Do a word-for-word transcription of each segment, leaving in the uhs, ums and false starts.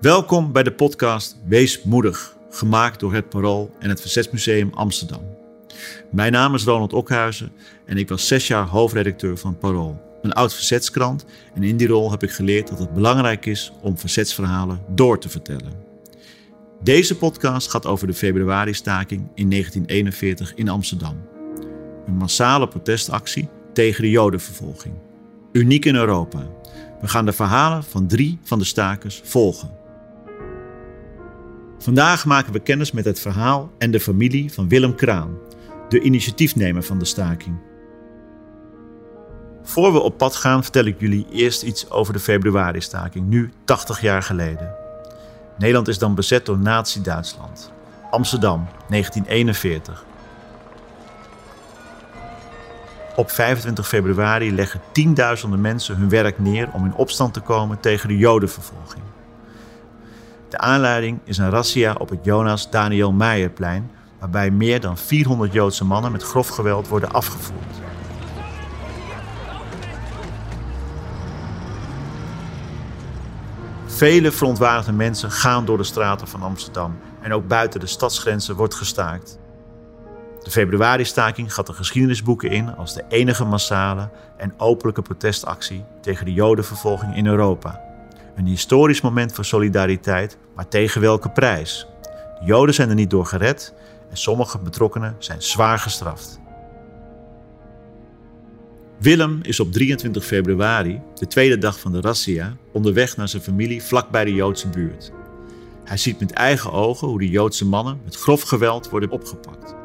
Welkom bij de podcast Wees Moedig, gemaakt door het Parool en het Verzetsmuseum Amsterdam. Mijn naam is Ronald Okhuizen en ik was zes jaar hoofdredacteur van het Parool, een oud verzetskrant. En in die rol heb ik geleerd dat het belangrijk is om verzetsverhalen door te vertellen. Deze podcast gaat over de februari-staking in negentien eenenveertig in Amsterdam. Een massale protestactie tegen de Jodenvervolging. Uniek in Europa. We gaan de verhalen van drie van de stakers volgen. Vandaag maken we kennis met het verhaal en de familie van Willem Kraan, de initiatiefnemer van de staking. Voor we op pad gaan vertel ik jullie eerst iets over de februari-staking, nu tachtig jaar geleden. Nederland is dan bezet door Nazi-Duitsland. Amsterdam, negentien eenenveertig. Op vijfentwintig februari leggen tienduizenden mensen hun werk neer om in opstand te komen tegen de Jodenvervolging. De aanleiding is een razzia op het Jonas Daniel Meijerplein, waarbij meer dan vierhonderd Joodse mannen met grof geweld worden afgevoerd. Vele verontwaardigde mensen gaan door de straten van Amsterdam en ook buiten de stadsgrenzen wordt gestaakt. De februari-staking gaat de geschiedenisboeken in als de enige massale en openlijke protestactie tegen de Jodenvervolging in Europa. Een historisch moment voor solidariteit, maar tegen welke prijs? De Joden zijn er niet door gered en sommige betrokkenen zijn zwaar gestraft. Willem is op drieëntwintig februari, de tweede dag van de razzia, onderweg naar zijn familie vlak bij de Joodse buurt. Hij ziet met eigen ogen hoe de Joodse mannen met grof geweld worden opgepakt.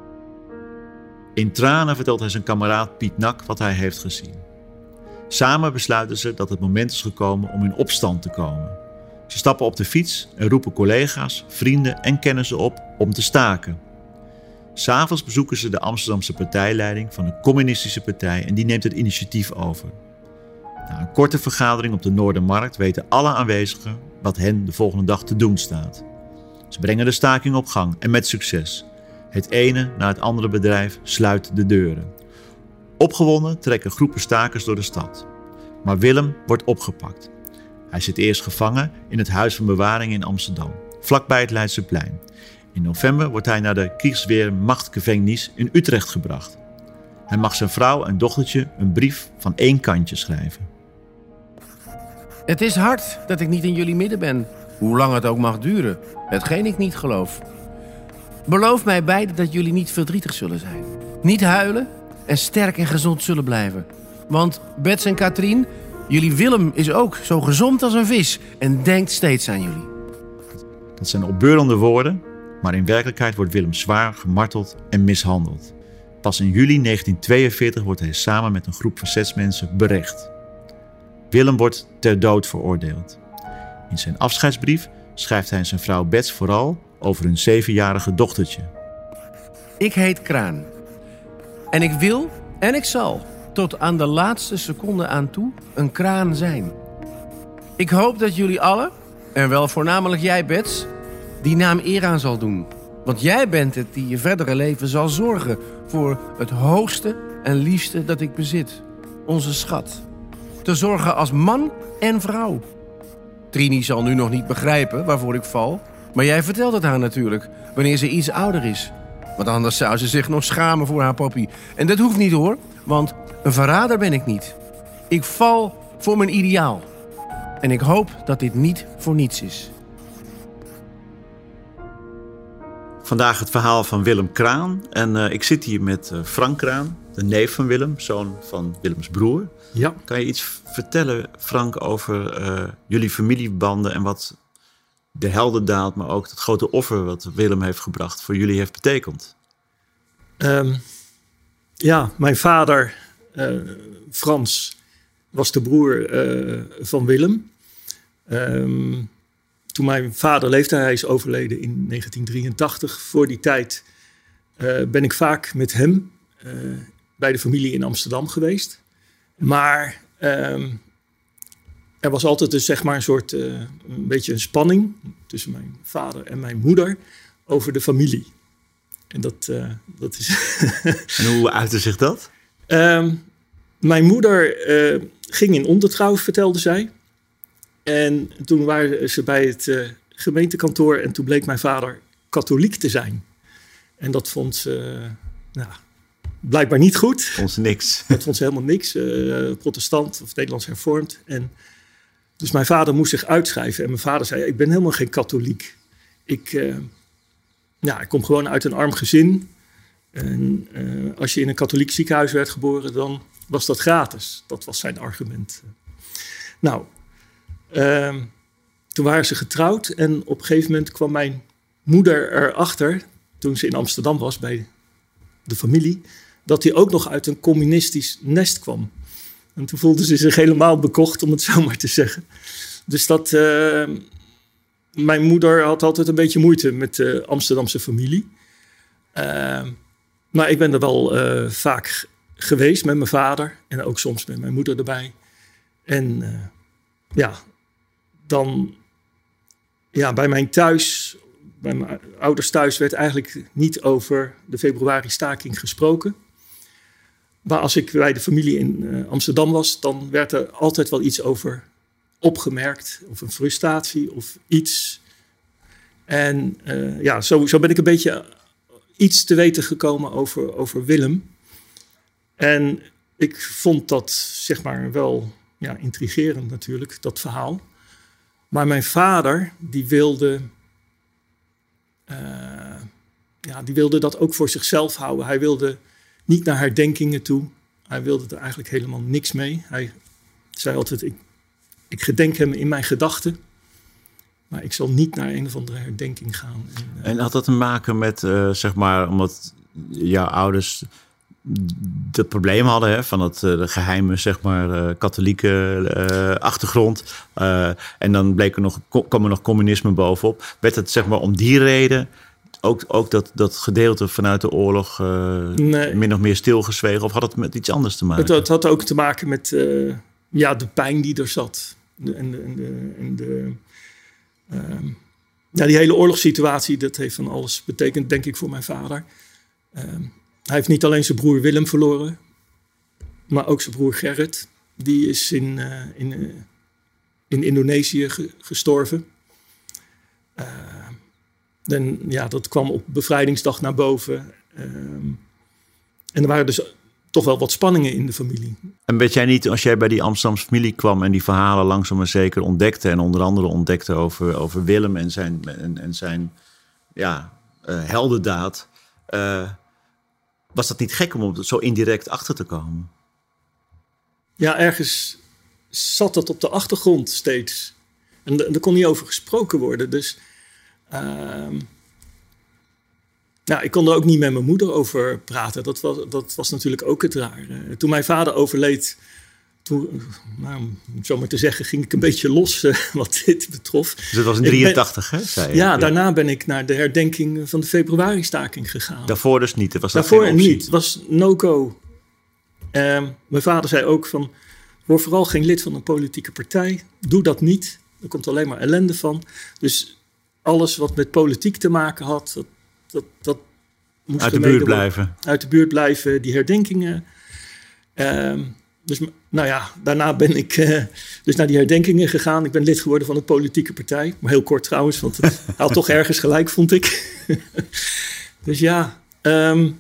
In tranen vertelt hij zijn kameraad Piet Nak wat hij heeft gezien. Samen besluiten ze dat het moment is gekomen om in opstand te komen. Ze stappen op de fiets en roepen collega's, vrienden en kennissen op om te staken. 'S Avonds bezoeken ze de Amsterdamse partijleiding van de Communistische Partij en die neemt het initiatief over. Na een korte vergadering op de Noordermarkt weten alle aanwezigen wat hen de volgende dag te doen staat. Ze brengen de staking op gang en met succes. Het ene na het andere bedrijf sluit de deuren. Opgewonden trekken groepen stakers door de stad. Maar Willem wordt opgepakt. Hij zit eerst gevangen in het Huis van Bewaring in Amsterdam, vlakbij het Leidseplein. In november wordt hij naar de Kriegswehrmachtgefängnis in Utrecht gebracht. Hij mag zijn vrouw en dochtertje een brief van één kantje schrijven. Het is hard dat ik niet in jullie midden ben, hoe lang het ook mag duren, hetgeen ik niet geloof. Beloof mij beiden dat jullie niet verdrietig zullen zijn. Niet huilen en sterk en gezond zullen blijven. Want Bets en Katrien, jullie Willem is ook zo gezond als een vis en denkt steeds aan jullie. Dat zijn opbeurende woorden, maar in werkelijkheid wordt Willem zwaar gemarteld en mishandeld. Pas in juli negentien tweeënveertig wordt hij samen met een groep verzetsmensen berecht. Willem wordt ter dood veroordeeld. In zijn afscheidsbrief schrijft hij zijn vrouw Bets vooral over hun zevenjarige dochtertje. Ik heet Kraan. En ik wil en ik zal tot aan de laatste seconde aan toe een kraan zijn. Ik hoop dat jullie allen, en wel voornamelijk jij Bets, die naam eer aan zal doen. Want jij bent het die je verdere leven zal zorgen voor het hoogste en liefste dat ik bezit. Onze schat. Te zorgen als man en vrouw. Trini zal nu nog niet begrijpen waarvoor ik val. Maar jij vertelt het haar natuurlijk, wanneer ze iets ouder is. Want anders zou ze zich nog schamen voor haar papi. En dat hoeft niet hoor, want een verrader ben ik niet. Ik val voor mijn ideaal. En ik hoop dat dit niet voor niets is. Vandaag het verhaal van Willem Kraan. En uh, ik zit hier met uh, Frank Kraan, de neef van Willem, zoon van Willems broer. Ja. Kan je iets vertellen, Frank, over uh, jullie familiebanden en wat de heldendaad, maar ook het grote offer wat Willem heeft gebracht voor jullie heeft betekend? Um, ja, mijn vader, uh, Frans, was de broer uh, van Willem. Um, toen mijn vader leefde, hij is overleden in negentien drieëntachtig. Voor die tijd uh, ben ik vaak met hem uh, bij de familie in Amsterdam geweest. Maar um, er was altijd dus zeg maar een soort, uh, een beetje een spanning tussen mijn vader en mijn moeder over de familie. En dat, uh, dat is... En hoe uitte zich dat? Um, mijn moeder uh, ging in ondertrouw, vertelde zij. En toen waren ze bij het uh, gemeentekantoor en toen bleek mijn vader katholiek te zijn. En dat vond ze uh, nou, blijkbaar niet goed. Vond ze niks. Dat vond ze helemaal niks. Uh, protestant of Nederlands hervormd. En dus mijn vader moest zich uitschrijven. En mijn vader zei, ik ben helemaal geen katholiek. Ik, uh, ja, ik kom gewoon uit een arm gezin. En uh, als je in een katholiek ziekenhuis werd geboren, dan was dat gratis. Dat was zijn argument. Nou, uh, toen waren ze getrouwd. En op een gegeven moment kwam mijn moeder erachter, toen ze in Amsterdam was bij de familie, dat hij ook nog uit een communistisch nest kwam. En toen voelde ze zich helemaal bekocht, om het zo maar te zeggen. Dus dat, uh, mijn moeder had altijd een beetje moeite met de Amsterdamse familie. Uh, maar ik ben er wel uh, vaak geweest met mijn vader en ook soms met mijn moeder erbij. En uh, ja, dan ja, bij mijn thuis, bij mijn ouders thuis werd eigenlijk niet over de februari-staking gesproken. Maar als ik bij de familie in uh, Amsterdam was, dan werd er altijd wel iets over opgemerkt. Of een frustratie of iets. En uh, ja, zo, zo ben ik een beetje iets te weten gekomen over, over Willem. En ik vond dat zeg maar wel ja, intrigerend natuurlijk, dat verhaal. Maar mijn vader, die wilde, uh, ja, die wilde dat ook voor zichzelf houden. Hij wilde niet naar herdenkingen toe. Hij wilde er eigenlijk helemaal niks mee. Hij zei altijd, ik, ik gedenk hem in mijn gedachten. Maar ik zal niet naar een of andere herdenking gaan. En, uh, en had dat te maken met, uh, zeg maar, omdat jouw ouders dat probleem hadden, hè, van het uh, de geheime, zeg maar, uh, katholieke uh, achtergrond. Uh, en dan bleek er nog, kwam er nog communisme bovenop. Werd het, zeg maar, om die reden ook, ook dat, dat gedeelte vanuit de oorlog uh, nee. min of meer stilgezwegen? Of had het met iets anders te maken? Het, het had ook te maken met uh, ja, de pijn die er zat. De, en de, en de, en de, uh, ja, die hele oorlogssituatie, dat heeft van alles betekend, denk ik, voor mijn vader. Uh, Hij heeft niet alleen zijn broer Willem verloren, maar ook zijn broer Gerrit. Die is in, uh, in, uh, in Indonesië ge- gestorven. Uh, en ja, dat kwam op bevrijdingsdag naar boven. Uh, en er waren dus toch wel wat spanningen in de familie. En weet jij niet, als jij bij die Amsterdamse familie kwam en die verhalen langzaam maar zeker ontdekte, en onder andere ontdekte over, over Willem en zijn, en, en zijn ja, uh, heldendaad, Uh, was dat niet gek om er zo indirect achter te komen? Ja, ergens zat dat op de achtergrond steeds. En er kon niet over gesproken worden. Dus uh, nou, ik kon er ook niet met mijn moeder over praten. Dat was, dat was natuurlijk ook het rare. Toen mijn vader overleed, toen, nou, om zo maar te zeggen, ging ik een beetje los uh, wat dit betrof. Dus dat was in drieëntachtig, hè? Zei je. Ja, daarna ben ik naar de herdenking van de februari-staking gegaan. Daarvoor dus niet? Was dat Daarvoor geen optie? niet. Het was no-go. Uh, mijn vader zei ook van, word vooral geen lid van een politieke partij. Doe dat niet. Er komt alleen maar ellende van. Dus alles wat met politiek te maken had, dat, dat, dat moest uit de buurt blijven. Uit de buurt blijven, die herdenkingen. Uh, Dus nou ja, daarna ben ik uh, dus naar die herdenkingen gegaan. Ik ben lid geworden van een politieke partij. Maar heel kort trouwens, want het had toch ergens gelijk, vond ik. Dus ja, um,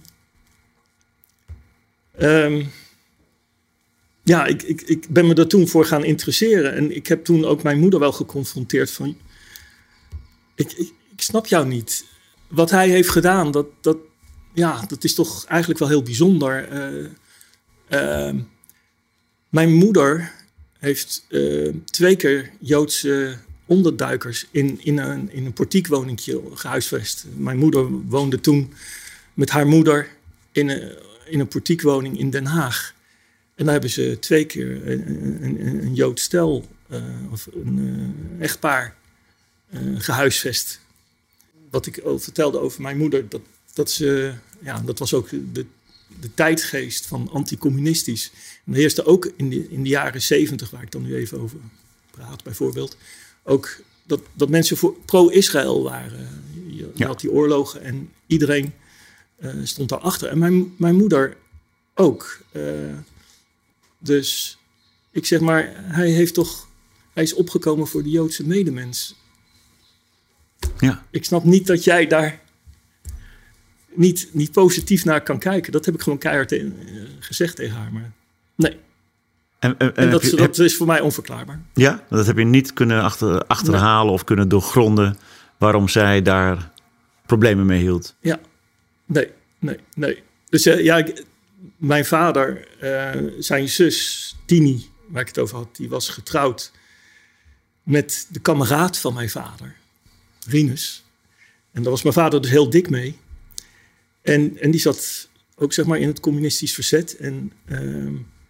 um, ja ik, ik, ik ben me er toen voor gaan interesseren. En ik heb toen ook mijn moeder wel geconfronteerd van, ik, ik, ik snap jou niet. Wat hij heeft gedaan, dat, dat, ja, dat is toch eigenlijk wel heel bijzonder. Uh, uh, Mijn moeder heeft uh, twee keer Joodse onderduikers in, in een, in een portiekwoningje gehuisvest. Mijn moeder woonde toen met haar moeder in een, in een portiekwoning in Den Haag. En daar hebben ze twee keer een, een, een Joods stel uh, of een uh, echtpaar uh, gehuisvest. Wat ik vertelde over mijn moeder, dat, dat, ze, ja, dat was ook de, de tijdgeest van anticommunistisch. En er heerste ook in de, in de jaren zeventig, waar ik dan nu even over praat bijvoorbeeld, ook dat, dat mensen voor pro-Israël waren. Je, je ja. had die oorlogen en iedereen uh, stond daarachter. En mijn, mijn moeder ook. Uh, dus ik zeg maar, hij heeft toch Hij is opgekomen voor de Joodse medemens. Ja. Ik snap niet dat jij daar niet, niet positief naar kan kijken. Dat heb ik gewoon keihard te, uh, gezegd tegen haar. Maar nee. En, en, en dat, je, dat is voor mij onverklaarbaar. Ja, dat heb je niet kunnen achter, achterhalen nee. of kunnen doorgronden waarom zij daar problemen mee hield. Ja, nee, nee, nee. Dus uh, ja, ik, mijn vader, uh, zijn zus Tini, waar ik het over had, die was getrouwd met de kameraad van mijn vader, Rinus. En daar was mijn vader dus heel dik mee. En, en die zat ook zeg maar in het communistisch verzet. En, uh,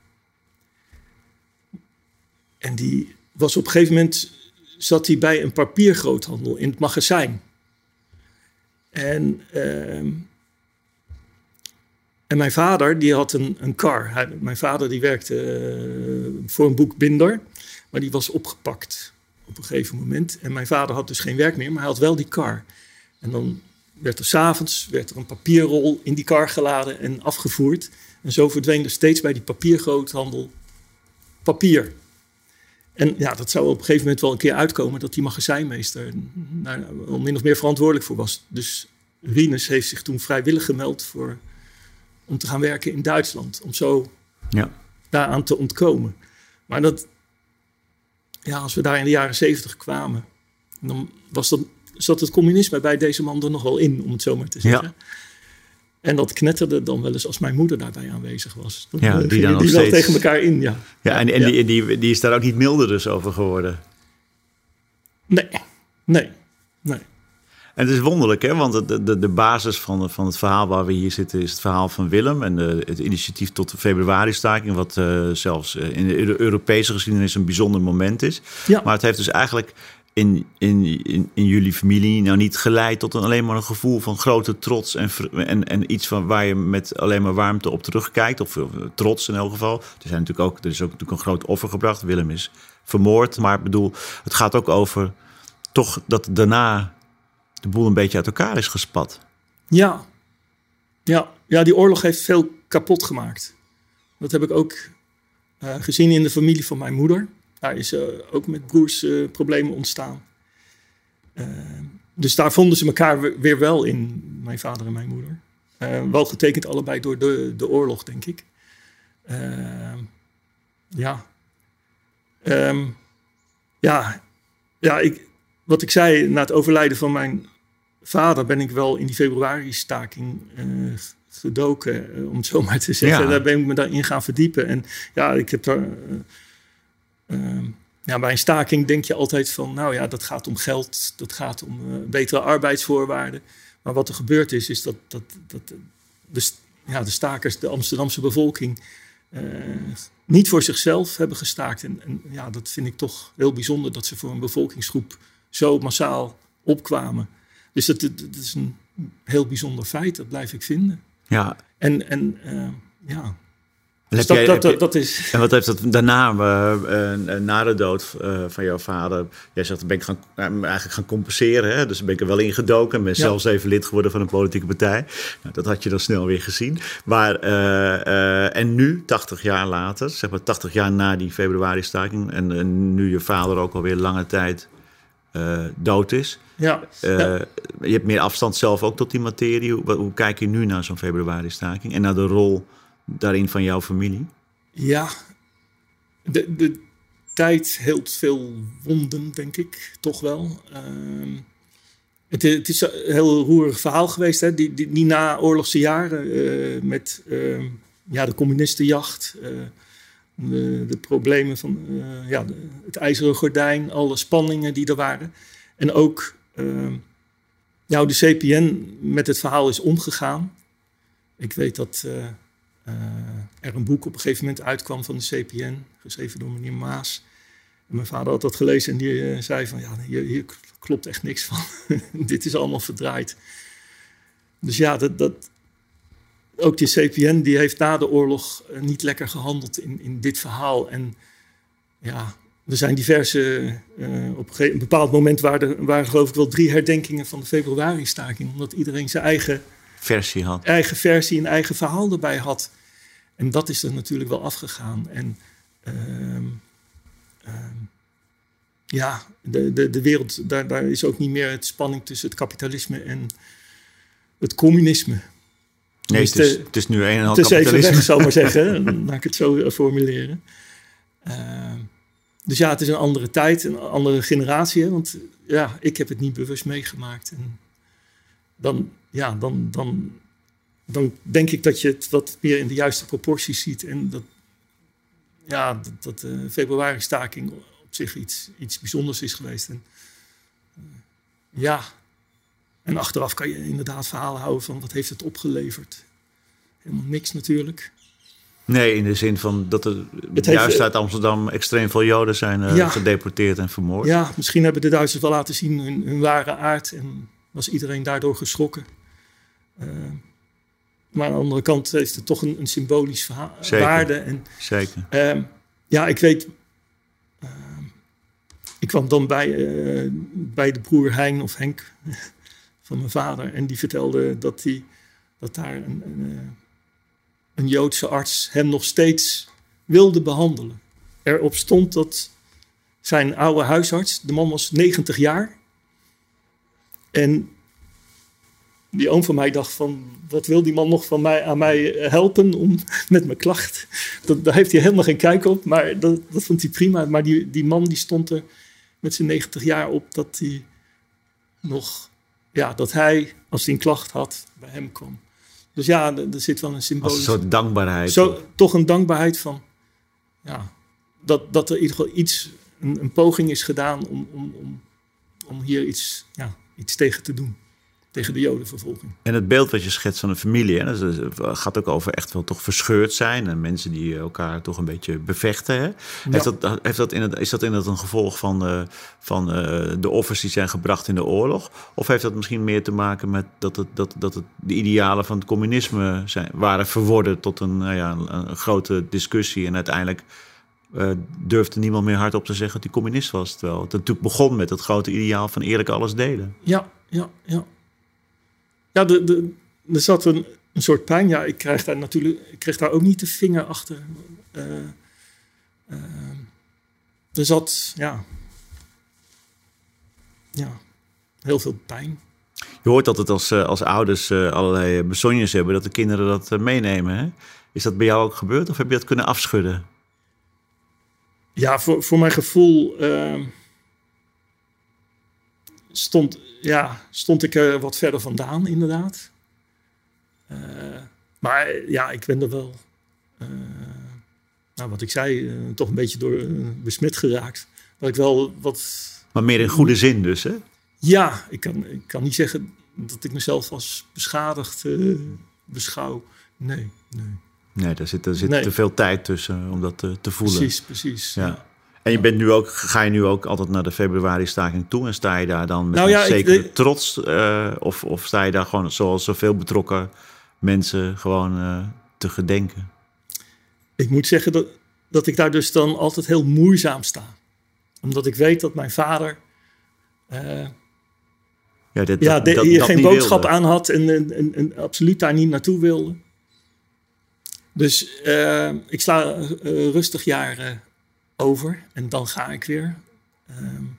en die was op een gegeven moment, zat hij bij een papiergroothandel in het magazijn. En, uh, en mijn vader, die had een, een kar. Hij, mijn vader die werkte uh, voor een boekbinder, maar die was opgepakt op een gegeven moment. En mijn vader had dus geen werk meer, maar hij had wel die kar. En dan werd er 's avonds werd er een papierrol in die kar geladen en afgevoerd. En zo verdween er steeds bij die papiergroothandel papier. En ja, dat zou op een gegeven moment wel een keer uitkomen dat die magazijnmeester daar min of meer verantwoordelijk voor was. Dus Rinus heeft zich toen vrijwillig gemeld voor, om te gaan werken in Duitsland. Om zo ja. daaraan te ontkomen. Maar dat, ja, als we daar in de jaren zeventig kwamen, dan was dat, zat het communisme bij deze man er nog wel in, om het zo maar te zeggen. Ja. En dat knetterde dan wel eens als mijn moeder daarbij aanwezig was. Dan ja, die dan die steeds wel tegen elkaar in, ja. Ja, en, en ja. Die, die, die is daar ook niet milder dus over geworden? Nee, nee, nee. En het is wonderlijk, hè? Want de, de, de basis van, van het verhaal waar we hier zitten is het verhaal van Willem en de, het initiatief tot de februari-staking, wat uh, zelfs uh, in de Europese geschiedenis een bijzonder moment is. Ja. Maar het heeft dus eigenlijk in, in, in, in jullie familie nou niet geleid tot een, alleen maar een gevoel van grote trots en, en, en iets van waar je met alleen maar warmte op terugkijkt, of uh, trots in elk geval. Er, zijn natuurlijk ook, er is ook natuurlijk een groot offer gebracht. Willem is vermoord, maar ik bedoel, het gaat ook over toch dat daarna de boel een beetje uit elkaar is gespat. Ja, ja. ja die oorlog heeft veel kapot gemaakt. Dat heb ik ook uh, gezien in de familie van mijn moeder. Daar is uh, ook met broers uh, problemen ontstaan. Uh, dus daar vonden ze elkaar weer wel in, mijn vader en mijn moeder. Uh, wel getekend allebei door de, de oorlog, denk ik. Uh, ja. Um, ja. Ja, ik, wat ik zei, na het overlijden van mijn vader ben ik wel in die februari-staking uh, gedoken, uh, om het zo maar te zeggen. Ja. Daar ben ik me daarin gaan verdiepen. En ja, ik heb daar... Uh, uh, ja, bij een staking denk je altijd van, nou ja, dat gaat om geld, dat gaat om uh, betere arbeidsvoorwaarden. Maar wat er gebeurd is, is dat, dat, dat de, ja, de stakers, de Amsterdamse bevolking, uh, niet voor zichzelf hebben gestaakt. En, en ja, dat vind ik toch heel bijzonder, dat ze voor een bevolkingsgroep zo massaal opkwamen. Dus dat, dat, dat is een heel bijzonder feit, dat blijf ik vinden. Ja. En, en uh, ja... Dus dat, jij, dat, dat, dat is... En wat heeft dat daarna, uh, uh, na de dood uh, van jouw vader... Jij zegt, dan ben ik gaan, uh, eigenlijk gaan compenseren. Hè? Dus ben ik er wel ingedoken. En ben ja. zelfs even lid geworden van een politieke partij. Nou, dat had je dan snel weer gezien. Maar, uh, uh, en nu, tachtig jaar later, zeg maar tachtig jaar na die februari-staking... en uh, nu je vader ook alweer lange tijd uh, dood is... Ja. Uh, ja. Je hebt meer afstand zelf ook tot die materie. Hoe, hoe kijk je nu naar zo'n februari-staking en naar de rol daarin van jouw familie? Ja, de, de tijd heelt veel wonden, denk ik, toch wel. Uh, het, het is een heel roerig verhaal geweest, hè? Die, die, die naoorlogse jaren uh, met uh, ja, de communistenjacht, uh, de, de problemen van uh, ja, de, het ijzeren gordijn, alle spanningen die er waren. En ook uh, ja, hoe de C P N met het verhaal is omgegaan. Ik weet dat... Uh, Uh, er een boek op een gegeven moment uitkwam van de C P N, geschreven door meneer Maas. En mijn vader had dat gelezen en die uh, zei van, ja, hier, hier klopt echt niks van. Dit is allemaal verdraaid. Dus ja, dat, dat, ook die C P N die heeft na de oorlog uh, niet lekker gehandeld in, in dit verhaal. En ja, er zijn diverse, uh, op een, een bepaald moment waren er, waren geloof ik wel drie herdenkingen van de februari-staking. Omdat iedereen zijn eigen... versie had. Eigen versie en eigen verhaal erbij had. En dat is er natuurlijk wel afgegaan. En uh, uh, ja, de, de, de wereld, daar, daar is ook niet meer het spanning tussen het kapitalisme en het communisme. Nee, het is, het is nu een en al kapitalisme. Het is kapitalisme. even weg, zal ik maar zeggen. Laat ik het zo formuleren. Uh, dus ja, het is een andere tijd, een andere generatie. Hè? Want ja, ik heb het niet bewust meegemaakt. En dan, ja, dan, dan, dan denk ik dat je het wat meer in de juiste proporties ziet. En dat, ja, dat, dat de februari-staking op zich iets, iets bijzonders is geweest. En, uh, ja, en achteraf kan je inderdaad verhalen houden van wat heeft het opgeleverd. Helemaal niks natuurlijk. Nee, in de zin van dat er het juist heeft, uit Amsterdam extreem veel Joden zijn uh, ja, gedeporteerd en vermoord. Ja, misschien hebben de Duitsers wel laten zien hun, hun ware aard en was iedereen daardoor geschrokken. Uh, maar aan de andere kant heeft het toch een, een symbolisch verhaal, Zeker. waarde. En, Zeker. Uh, ja, ik weet... Uh, ik kwam dan bij, uh, bij de broer Hein of Henk van mijn vader en die vertelde dat, die, dat daar een... een een Joodse arts hem nog steeds wilde behandelen. Erop stond dat zijn oude huisarts, de man was negentig jaar. En die oom van mij dacht van, wat wil die man nog van mij, aan mij helpen om, met mijn klacht? Dat, daar heeft hij helemaal geen kijk op, maar dat, dat vond hij prima. Maar die, die man die stond er met zijn negentig jaar op dat hij nog, ja, dat hij, als hij een klacht had, bij hem kwam. Dus ja, er, er zit wel een symbool. Als een soort dankbaarheid. Zo, toch een dankbaarheid van, ja, dat, dat er in ieder geval iets, een, een poging is gedaan om, om, om, om hier iets, ja, iets tegen te doen. Tegen de Jodenvervolging. En het beeld wat je schetst van een familie, hè, dat gaat ook over echt wel toch verscheurd zijn. En mensen die elkaar toch een beetje bevechten. Hè? Ja. Heeft dat, heeft dat in het, is dat inderdaad een gevolg van, uh, van uh, de offers die zijn gebracht in de oorlog? Of heeft dat misschien meer te maken met dat, het, dat, dat het, de idealen van het communisme zijn, waren verworden tot een, nou ja, een, een grote discussie. En uiteindelijk uh, durfde niemand meer hardop te zeggen dat hij communist was. Terwijl het natuurlijk begon met het grote ideaal van eerlijk alles delen. Ja, ja, ja. Ja, de, de, er zat een, een soort pijn. Ja, ik krijg daar natuurlijk, ik kreeg daar ook niet de vinger achter. Uh, uh, er zat, ja, ja, heel veel pijn. Je hoort altijd als, als ouders uh, allerlei besognes hebben dat de kinderen dat uh, meenemen. Hè? Is dat bij jou ook gebeurd of heb je dat kunnen afschudden? Ja, voor, voor mijn gevoel uh, stond... Ja, stond ik er wat verder vandaan, inderdaad. Uh, maar ja, ik ben er wel, uh, nou wat ik zei, uh, toch een beetje door uh, besmet geraakt. Dat ik wel wat... Maar meer in goede zin dus, hè? Ja, ik kan, ik kan niet zeggen dat ik mezelf als beschadigd uh, beschouw. Nee, nee. Nee, daar zit, daar zit nee. te veel tijd tussen om dat te, te voelen. Precies, precies. Ja. Ja. En je bent nu ook, ga je nu ook altijd naar de februari-staking toe en sta je daar dan met nou ja, een zekere ik, trots? Uh, of, of sta je daar gewoon zoals zoveel betrokken mensen gewoon uh, te gedenken? Ik moet zeggen dat, dat ik daar dus dan altijd heel moeizaam sta. Omdat ik weet dat mijn vader uh, ja, dit, ja, dat, de, dat, hier dat geen boodschap wilde. aan had en, en, en, en absoluut daar niet naartoe wilde. Dus uh, ik sla uh, rustig jaren over en dan ga ik weer. Um,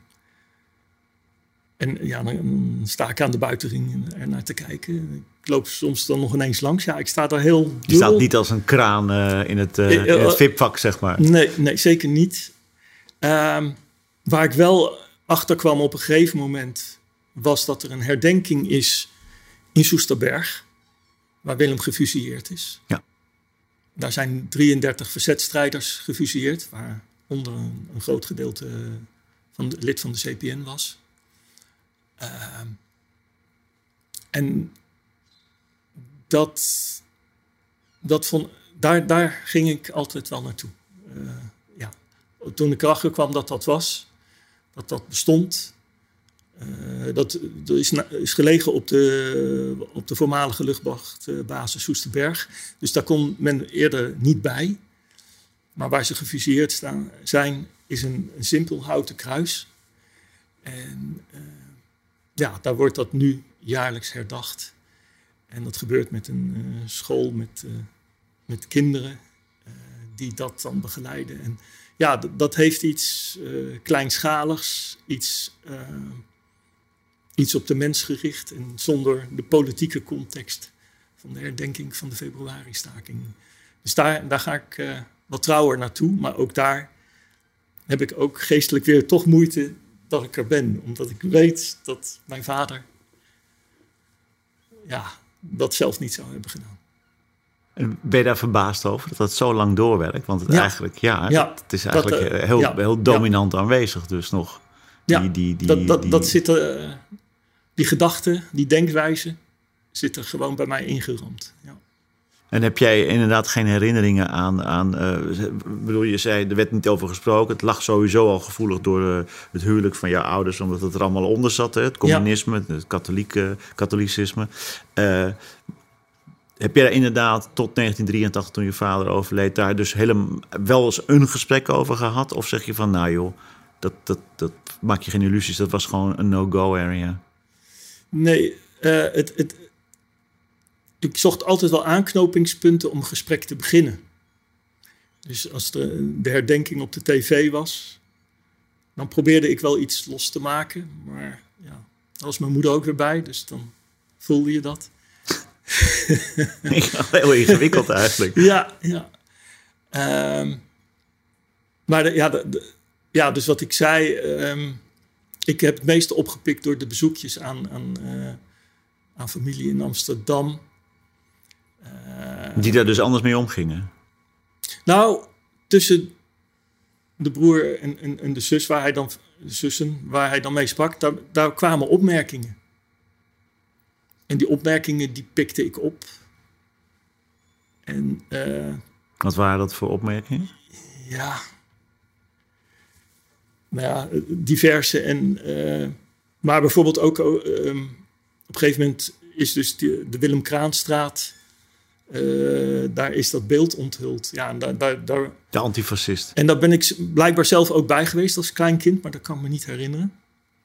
en ja, dan sta ik aan de buitenring er naar te kijken. Ik loop soms dan nog ineens langs. Ja, ik sta daar heel dubbel. Je staat niet als een kraan uh, in het, uh, in het V I P-vak, zeg maar. Nee, nee zeker niet. Um, waar ik wel achter kwam op een gegeven moment was dat er een herdenking is in Soesterberg, waar Willem gefusilleerd is. Ja. Daar zijn drieëndertig verzetstrijders gefusilleerd, waaronder een, een groot gedeelte van de lid van de C P N was. Uh, en dat, dat vond, daar, daar ging ik altijd wel naartoe. Uh, ja. Toen ik erachter kwam dat dat was, dat dat bestond. Uh, dat, dat is, is gelegen op de, op de voormalige luchtmachtbasis Soesterberg. Dus daar kon men eerder niet bij. Maar waar ze gefusilleerd staan, zijn, is een, een simpel houten kruis. En uh, ja, daar wordt dat nu jaarlijks herdacht. En dat gebeurt met een uh, school met, uh, met kinderen uh, die dat dan begeleiden. En ja, d- dat heeft iets uh, kleinschaligs, iets, uh, iets op de mens gericht en zonder de politieke context van de herdenking van de februari-staking. Dus daar, daar ga ik uh, wat trouwer naartoe, maar ook daar heb ik ook geestelijk weer toch moeite dat ik er ben. Omdat ik weet dat mijn vader ja, dat zelf niet zou hebben gedaan. En ben je daar verbaasd over dat dat zo lang doorwerkt? Want het, ja. eigenlijk, ja, ja, het, het is eigenlijk dat, uh, heel, ja, heel dominant ja. aanwezig dus nog. Die, ja, die, die, dat, dat, die, dat zit er, uh, die gedachte, die denkwijze zit er gewoon bij mij ingeramd. Ja. En heb jij inderdaad geen herinneringen aan... aan uh, bedoel, je zei, er werd niet over gesproken. Het lag sowieso al gevoelig door uh, het huwelijk van jouw ouders, omdat het er allemaal onder zat. Hè? Het communisme, ja. het katholieke, katholicisme. Uh, heb jij daar inderdaad tot negentien drieëntachtig, toen je vader overleed, daar dus helemaal wel eens een gesprek over gehad? Of zeg je van, nou joh, dat, dat, dat maak je geen illusies. Dat was gewoon een no-go area. Nee, uh, het... het ik zocht altijd wel aanknopingspunten om een gesprek te beginnen. Dus als de, de herdenking op de tv was, dan probeerde ik wel iets los te maken. Maar ja, daar was mijn moeder ook weer bij, dus dan voelde je dat. Heel ingewikkeld eigenlijk. ja, ja. Um, maar de, ja, de, de, ja, dus wat ik zei, um, ik heb het meeste opgepikt door de bezoekjes aan, aan, uh, aan familie in Amsterdam. Die daar dus anders mee omgingen? Nou, tussen de broer en, en, en de zus, waar hij dan, de zussen, waar hij dan mee sprak, daar, daar kwamen opmerkingen. En die opmerkingen, die pikte ik op. En, uh, wat waren dat voor opmerkingen? Ja, nou ja, diverse. En, uh, maar bijvoorbeeld ook, uh, um, op een gegeven moment is dus de, de Willem Kraanstraat... Uh, daar is dat beeld onthuld. Ja, en daar, daar, daar... De antifascist. En daar ben ik blijkbaar zelf ook bij geweest als klein kind, maar dat kan ik me niet herinneren.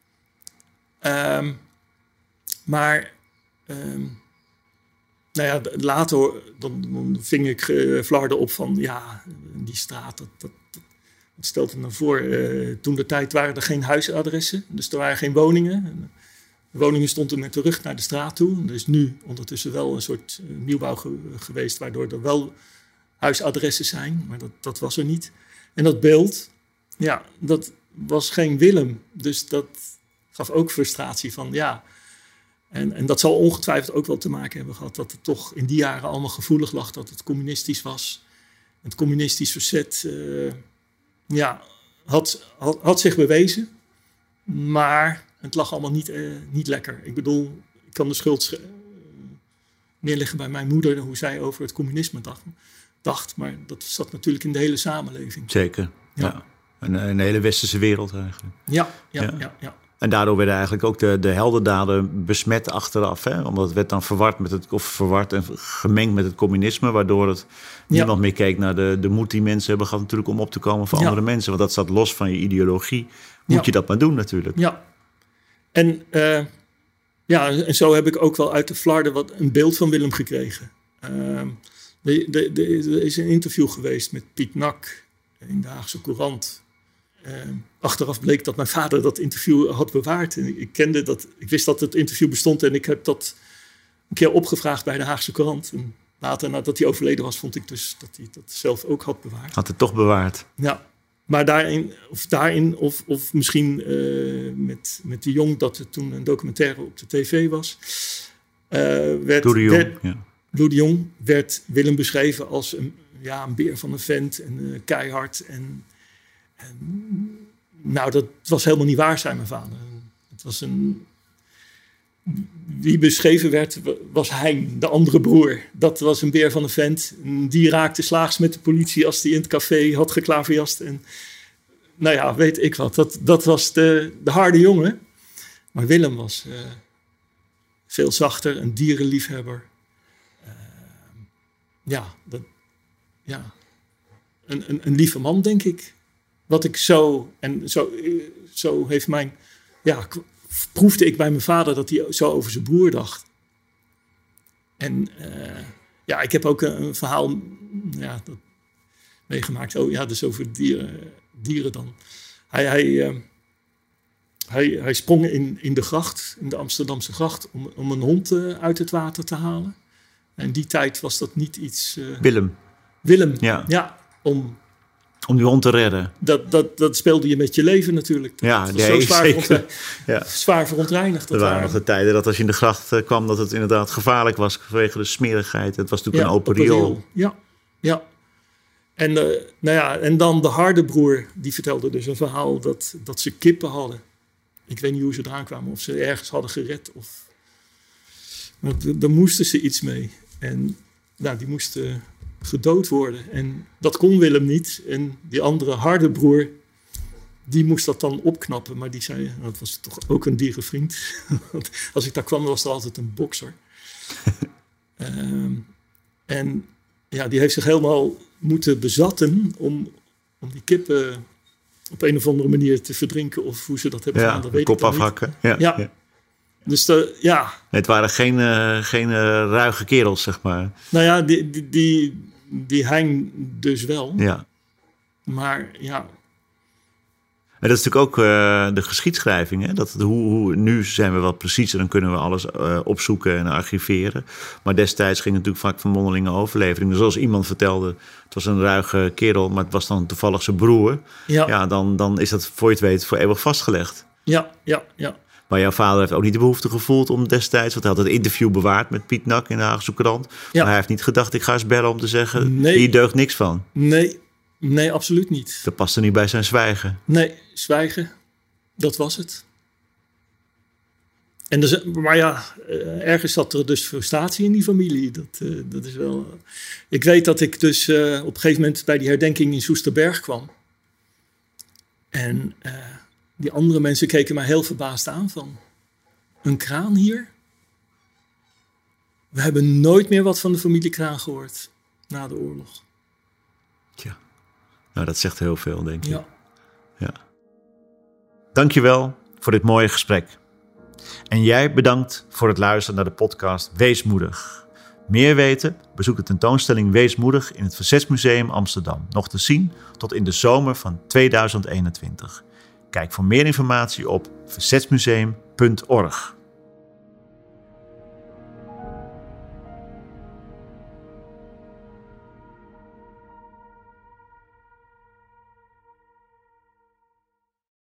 Um, maar um, nou ja, later dan, dan ving ik uh, flarden op van ja, die straat, dat, dat, dat, wat stelt het nou voor? Uh, toen de tijd waren er geen huisadressen, dus er waren geen woningen. De woningen stonden met de rug naar de straat toe. Er is nu ondertussen wel een soort uh, nieuwbouw ge- geweest, waardoor er wel huisadressen zijn, maar dat, dat was er niet. En dat beeld, ja, dat was geen Willem. Dus dat gaf ook frustratie van, ja. En, en dat zal ongetwijfeld ook wel te maken hebben gehad dat het toch in die jaren allemaal gevoelig lag dat het communistisch was. Het communistisch verzet, uh, ja, had, had, had zich bewezen, maar het lag allemaal niet, uh, niet lekker. Ik bedoel, ik kan de schuld uh, neerleggen bij mijn moeder, hoe zij over het communisme dacht. dacht maar dat zat natuurlijk in de hele samenleving. Zeker, ja. ja. Een, een hele westerse wereld eigenlijk. Ja, ja, ja. ja. ja, ja. En daardoor werden eigenlijk ook de, de heldendaden besmet achteraf. Hè? Omdat het werd dan verward, met het, of verward en gemengd met het communisme. Waardoor het niemand ja. meer keek naar de, de moed die mensen hebben gehad natuurlijk om op te komen voor ja. andere mensen. Want dat staat los van je ideologie. Moet ja. je dat maar doen natuurlijk. Ja. En, uh, ja, en zo heb ik ook wel uit de flarden wat een beeld van Willem gekregen. Uh, de, de, de, er is een interview geweest met Piet Nak in de Haagse Courant. Uh, achteraf bleek dat mijn vader dat interview had bewaard. En ik, kende dat, ik wist dat het interview bestond en ik heb dat een keer opgevraagd bij de Haagse Courant. En later, nadat hij overleden was, vond ik dus dat hij dat zelf ook had bewaard. Had het toch bewaard? Ja, maar daarin, of daarin, of, of misschien uh, met, met de Jong, dat er toen een documentaire op de tv was. Uh, werd, Lou de Jong, werd, ja. Lou de Jong werd Willem beschreven als een, ja, een beer van een vent en uh, keihard en... En, nou, dat was helemaal niet waar, zei mijn vader. Het was een... Wie beschreven werd, was Hein, de andere broer. Dat was een beer van een vent. Die raakte slaags met de politie als hij in het café had geklaverjast. En nou ja, weet ik wat. Dat, dat was de, de harde jongen. Maar Willem was uh, veel zachter, een dierenliefhebber. Uh, ja, dat, ja. Een, een, een lieve man, denk ik. Wat ik zo, en zo, zo heeft mijn, ja, proefde ik bij mijn vader dat hij zo over zijn broer dacht. En uh, ja, ik heb ook een, een verhaal ja, dat meegemaakt. Oh ja, dus over dieren, dieren dan. Hij, hij, uh, hij, hij sprong in, in de gracht, in de Amsterdamse gracht, om, om een hond uh, uit het water te halen. En in die tijd was dat niet iets... Uh, Willem. Willem, ja. ja om, om die hond te redden. Dat, dat, dat speelde je met je leven natuurlijk. Dat ja, was nee, zo zwaar, zeker. Ja. zwaar verontreinigd. Er waren nog de tijden dat als je in de gracht uh, kwam... dat het inderdaad gevaarlijk was vanwege de smerigheid. Het was natuurlijk ja, een open riool. Ja, ja. En, uh, nou ja, en dan de harde broer, die vertelde dus een verhaal dat, dat ze kippen hadden. Ik weet niet hoe ze eraan kwamen, of ze ergens hadden gered. Of... Maar daar moesten ze iets mee. En nou, die moesten gedood worden. En dat kon Willem niet. En die andere harde broer, die moest dat dan opknappen. Maar die zei, dat was toch ook een dierenvriend. Want als ik daar kwam, was er altijd een bokser. um, en ja, die heeft zich helemaal moeten bezatten om, om die kippen op een of andere manier te verdrinken. Of hoe ze dat hebben ja, gedaan, dat weet kop ik dan afhakken. niet. Ja, ja. Dus de, ja. Nee, het waren geen, uh, geen uh, ruige kerels, zeg maar. Nou ja, die, die, die, die Hein dus wel. Ja. Maar ja... En dat is natuurlijk ook uh, de geschiedschrijving. Hè? Dat, hoe, hoe, nu zijn we wat preciezer, dan kunnen we alles uh, opzoeken en archiveren. Maar destijds ging het natuurlijk vaak van mondelinge overlevering. Dus als iemand vertelde, het was een ruige kerel, maar het was dan toevallig zijn broer. Ja. Ja, dan, dan is dat, voor je het weet, voor eeuwig vastgelegd. Ja, ja, ja. Maar jouw vader heeft ook niet de behoefte gevoeld om destijds... want hij had het interview bewaard met Piet Nak in de Haagse Krant. Ja. Maar hij heeft niet gedacht, ik ga eens bellen om te zeggen... Nee. Hier deugt niks van. Nee, nee, absoluut niet. Dat paste niet bij zijn zwijgen. Nee, zwijgen, dat was het. En dus, maar ja, ergens zat er dus frustratie in die familie. Dat, uh, dat is wel... Ik weet dat ik dus uh, op een gegeven moment bij die herdenking in Soesterberg kwam. En... Uh, Die andere mensen keken mij heel verbaasd aan van... Een kraan hier? We hebben nooit meer wat van de familie Kraan gehoord na de oorlog. Tja, nou dat zegt heel veel, denk ik. Ja. Ja. Dankjewel voor dit mooie gesprek. En jij bedankt voor het luisteren naar de podcast Wees Moedig. Meer weten? Bezoek de tentoonstelling Wees Moedig in het Verzetsmuseum Amsterdam. Nog te zien tot in de zomer van tweeduizend eenentwintig. Kijk voor meer informatie op verzetsmuseum punt org.